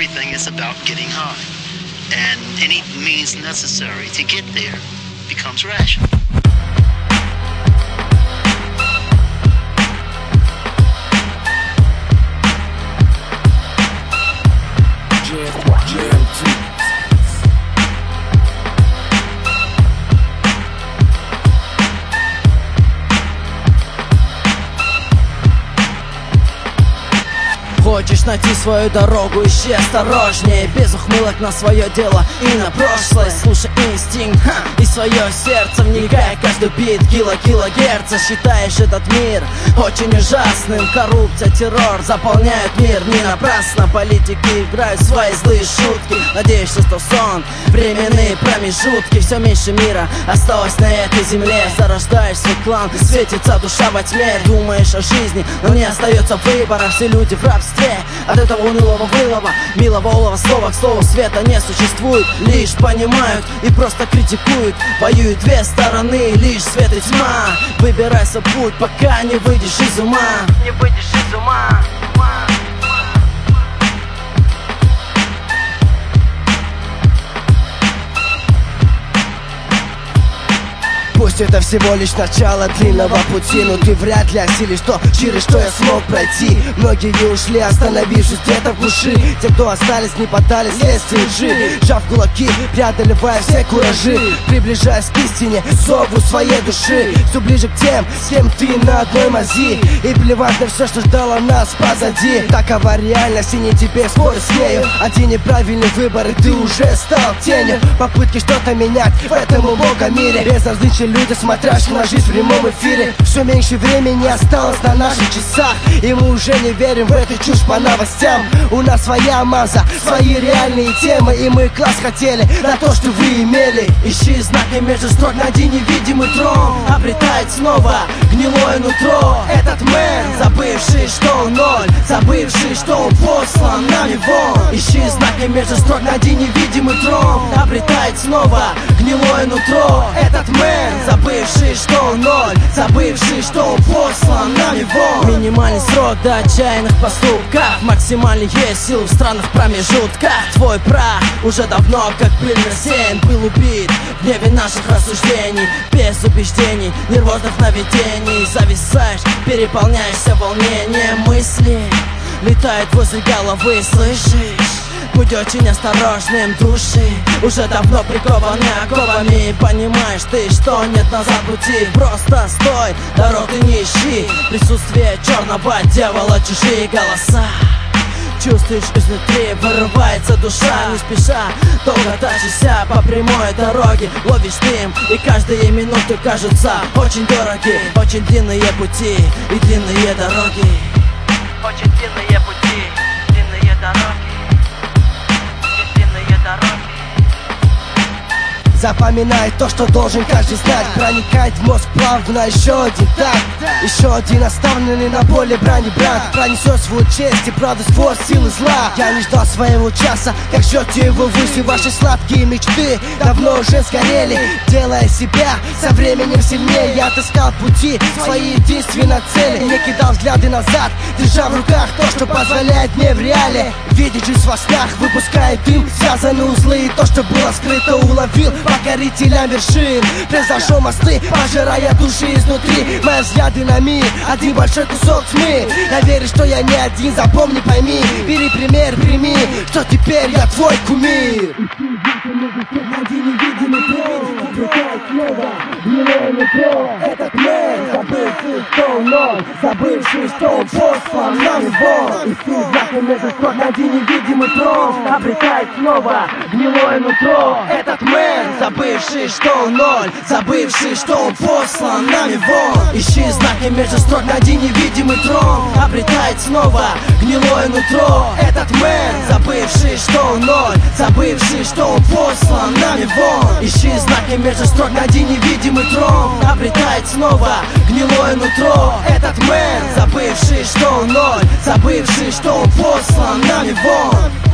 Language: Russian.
everything is about getting high. And any means necessary to get there becomes rational. Хочешь найти свою дорогу, ищи осторожнее. Без ухмылок на свое дело и на прошлое. Слушай инстинкт и свое сердце, вникай каждый бит килогерца. Считаешь этот мир очень ужасным. Коррупция, террор заполняют мир не напрасно. Политики играют свои злые шутки. Надеешься, что сон, временные промежутки. Все меньше мира осталось на этой земле. Зарождаешь свой клан, светится душа во тьме. Думаешь о жизни, но не остается выбора. Все люди в рабстве от этого унылого вылова. Милого олова слова к слову света не существует. Лишь понимают и просто критикуют. Воюют две стороны, лишь свет и тьма. Выбирай свой путь, пока не выйдешь из ума. Не выйдешь из ума. Пусть это всего лишь начало длинного пути, но ты вряд ли осилишь то, через что я смог пройти. Многие ушли, остановившись где-то в глуши. Те, кто остались, не поддались следствию лжи. Сжав кулаки, преодолевая все куражи, приближаясь к истине, зову своей души. Все ближе к тем, с кем ты на одной мази. И плевать на все, что ждало нас позади. Такова реальность, и не теперь спорить смею. Один неправильный выбор, и ты уже стал тенью. Попытки что-то менять в этом убогом мире. Безразличие люди, смотрящие на жизнь в прямом эфире. Все меньше времени осталось на наших часах, и мы уже не верим в эту чушь по новостям. У нас своя масса, свои реальные темы, и мы класс хотели на то, что вы имели. Ищи знаки между строк, найди невидимый трон. Обретает снова гнилое нутро. Этот мэн, забывший, что он ноль, забывший, что он послан нами вон. Ищи знаки между строк, найди невидимый трон. Обретает снова гнилое нутро. Этот мэн, забывший, что он ноль, забывший, что он послан нами вон. Минимальный срок до отчаянных поступков, максимальные силы в странных промежутках. Твой прах уже давно как пыль рассеян. Был убит в гневе наших рассуждений, без убеждений, нервозных наведений. Зависаешь, переполняешься волнением. Мысли летают возле головы, слышишь? Будь очень осторожным, души уже давно прикованы оковами. Понимаешь ты, что нет назад пути. Просто стой, дорог ты не ищи. Присутствие черного дьявола, чужие голоса. Чувствуешь изнутри, вырывается душа. Не спеша, долго тащишься по прямой дороге. Ловишь дым, и каждые минуты кажутся очень дороги. Очень длинные пути и длинные дороги. Очень длинные пути, длинные дороги. Запоминай то, что должен каждый знать. Проникает в мозг плавно еще один так. Еще один оставленный на поле брани брат. Пронесет свою честь и правду сквозь силы зла. Я не ждал своего часа, как ждете его вы. Все ваши сладкие мечты давно уже сгорели. Делая себя со временем сильнее, я отыскал пути свои единственной цели. Не кидал взгляды назад, держа в руках то, что позволяет мне в реале видеть жизнь во снах, выпуская дым. Связаны узлы, и то, что было скрыто, уловил покорителям вершин. Превзошел мосты, пожирая души изнутри. Мои взгляды на мир, один большой кусок тьмы. Я верю, что я не один, запомни, пойми. Бери пример, прими, что теперь я твой кумир. Найди невидимый трон, обретает снова гнилое нутро. Этот мэр, забывший, что он ноль, забывший, что он послан нами вон. Ищи знаки между строк, найди невидимый трон. Обретает снова гнилое нутро. Этот мэр, забывший, что он ноль, забывший, что он послан нами вон. Ищи знаки между строк, найди невидимый трон. Обретает снова гнилое нутро. Этот мэр, забывший, что он ноль, забывший, что он послан нами вон. Ищи знаки между строк, найди невидимый трон. Обретает снова гнилое нутро. Этот мэр, забывший, что он ноль, забывший, что он послан нами вон.